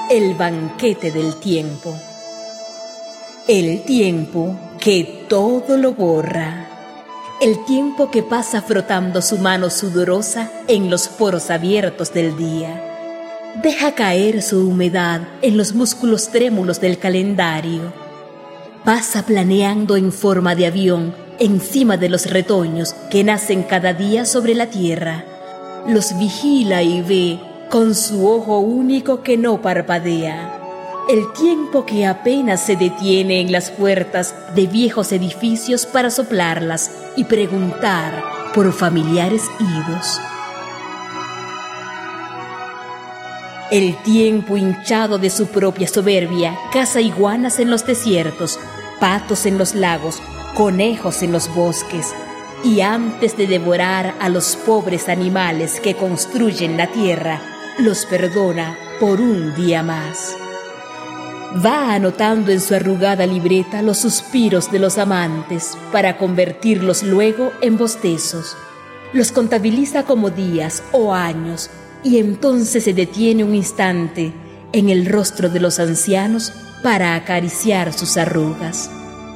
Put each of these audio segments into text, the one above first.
El banquete del tiempo. El tiempo que todo lo borra. El tiempo que pasa frotando su mano sudorosa en los poros abiertos del día. Deja caer su humedad en los músculos trémulos del calendario. Pasa planeando en forma de avión encima de los retoños que nacen cada día sobre la tierra. Los vigila y ve con su ojo único que no parpadea. El tiempo que apenas se detiene en las puertas de viejos edificios para soplarlas y preguntar por familiares idos. El tiempo hinchado de su propia soberbia caza iguanas en los desiertos, patos en los lagos, conejos en los bosques, y antes de devorar a los pobres animales que construyen la tierra, los perdona por un día más. Va anotando en su arrugada libreta los suspiros de los amantes para convertirlos luego en bostezos. Los contabiliza como días o años y entonces se detiene un instante en el rostro de los ancianos para acariciar sus arrugas.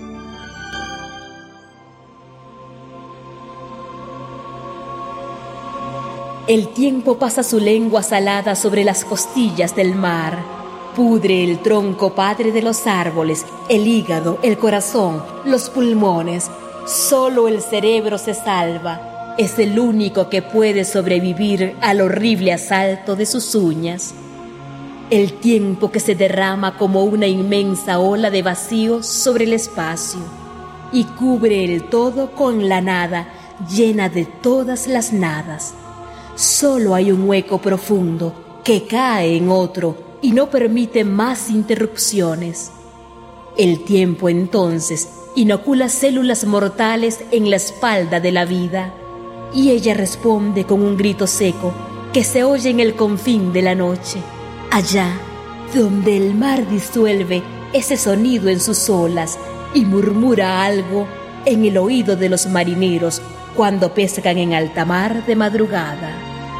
El tiempo pasa su lengua salada sobre las costillas del mar. Pudre el tronco padre de los árboles, el hígado, el corazón, los pulmones. Solo el cerebro se salva. Es el único que puede sobrevivir al horrible asalto de sus uñas. El tiempo que se derrama como una inmensa ola de vacío sobre el espacio y cubre el todo con la nada llena de todas las nadas. Solo hay un hueco profundo que cae en otro y no permite más interrupciones. El tiempo entonces inocula células mortales en la espalda de la vida y ella responde con un grito seco que se oye en el confín de la noche, allá donde el mar disuelve ese sonido en sus olas y murmura algo en el oído de los marineros cuando pescan en alta mar de madrugada.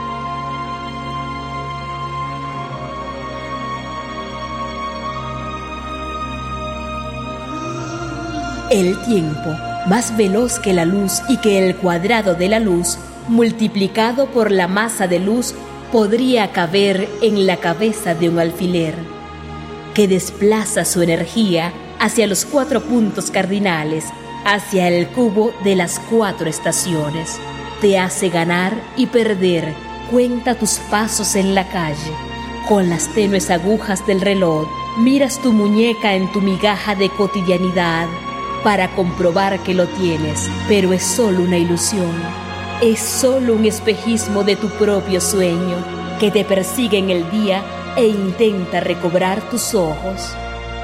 El tiempo, más veloz que la luz y que el cuadrado de la luz, multiplicado por la masa de luz, podría caber en la cabeza de un alfiler, que desplaza su energía hacia los 4 puntos cardinales, hacia el cubo de las 4 estaciones. Te hace ganar y perder, cuenta tus pasos en la calle. Con las tenues agujas del reloj, miras tu muñeca en tu migaja de cotidianidad para comprobar que lo tienes, pero es solo una ilusión. Es solo un espejismo de tu propio sueño que te persigue en el día e intenta recobrar tus ojos.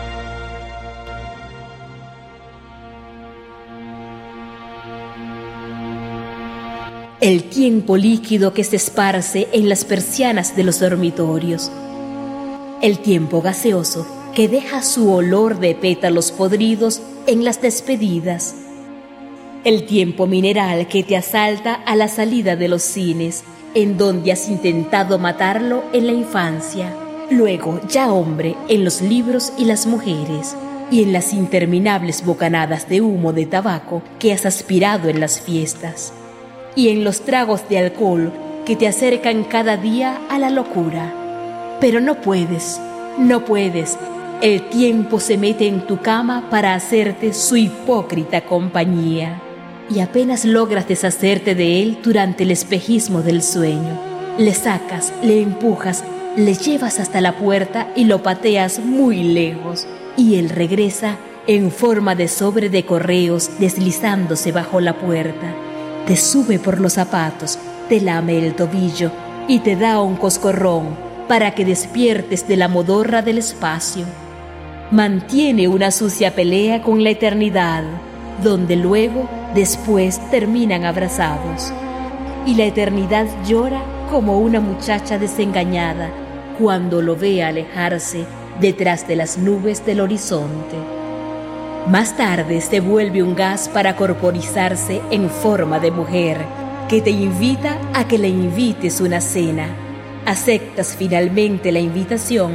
El tiempo líquido que se esparce en las persianas de los dormitorios. El tiempo gaseoso que deja su olor de pétalos podridos en las despedidas. El tiempo mineral que te asalta a la salida de los cines, en donde has intentado matarlo en la infancia, luego ya hombre en los libros y las mujeres, y en las interminables bocanadas de humo de tabaco que has aspirado en las fiestas, y en los tragos de alcohol que te acercan cada día a la locura. Pero no puedes. El tiempo se mete en tu cama para hacerte su hipócrita compañía, y apenas logras deshacerte de él durante el espejismo del sueño. Le sacas, le empujas, le llevas hasta la puerta y lo pateas muy lejos, y él regresa en forma de sobre de correos deslizándose bajo la puerta. Te sube por los zapatos, te lame el tobillo y te da un coscorrón para que despiertes de la modorra del espacio. Mantiene una sucia pelea con la eternidad, donde luego, después, terminan abrazados. Y la eternidad llora como una muchacha desengañada cuando lo ve alejarse detrás de las nubes del horizonte. Más tarde se vuelve un gas para corporizarse en forma de mujer, que te invita a que le invites una cena. Aceptas finalmente la invitación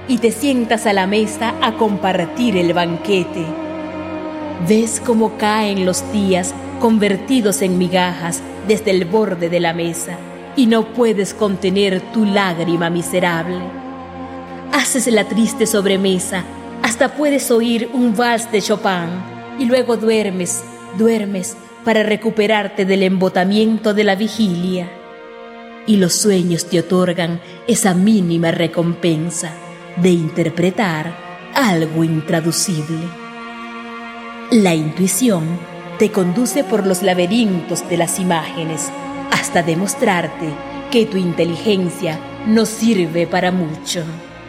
y te sientas a la mesa a compartir el banquete. Ves cómo caen los días convertidos en migajas desde el borde de la mesa y no puedes contener tu lágrima miserable. Haces la triste sobremesa, hasta puedes oír un vals de Chopin y luego duermes para recuperarte del embotamiento de la vigilia. Y los sueños te otorgan esa mínima recompensa de interpretar algo intraducible. La intuición te conduce por los laberintos de las imágenes hasta demostrarte que tu inteligencia no sirve para mucho,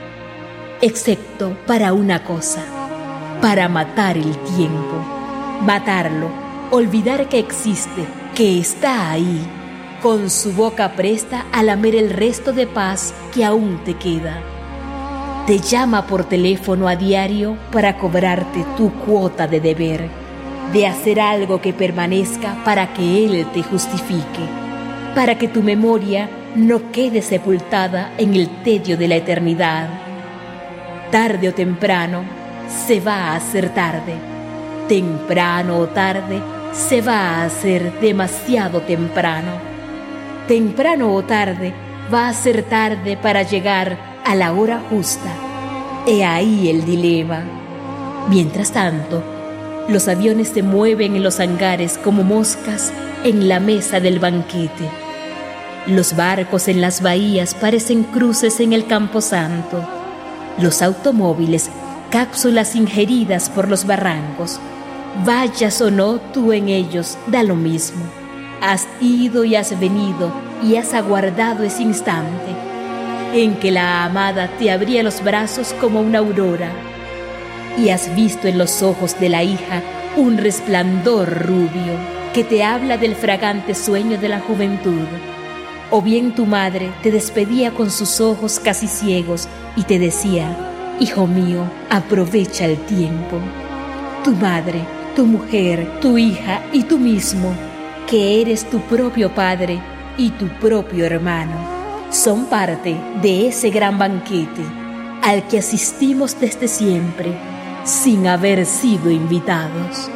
excepto para una cosa: para matar el tiempo. Matarlo, olvidar que existe, que está ahí, con su boca presta a lamer el resto de paz que aún te queda. Te llama por teléfono a diario para cobrarte tu cuota de deber, de hacer algo que permanezca para que él te justifique, para que tu memoria no quede sepultada en el tedio de la eternidad. Tarde o temprano se va a hacer tarde. Temprano o tarde se va a hacer demasiado temprano. Temprano o tarde va a ser tarde para llegar a la hora justa. He ahí el dilema. Mientras tanto, los aviones se mueven en los hangares como moscas en la mesa del banquete. Los barcos en las bahías parecen cruces en el camposanto. Los automóviles, cápsulas ingeridas por los barrancos. Vayas o no tú en ellos, da lo mismo. Has ido y has venido y has aguardado ese instante en que la amada te abría los brazos como una aurora, y has visto en los ojos de la hija un resplandor rubio que te habla del fragante sueño de la juventud. O bien tu madre te despedía con sus ojos casi ciegos y te decía: hijo mío, aprovecha el tiempo. Tu madre, tu mujer, tu hija y tú mismo, que eres tu propio padre y tu propio hermano, son parte de ese gran banquete al que asistimos desde siempre, sin haber sido invitados.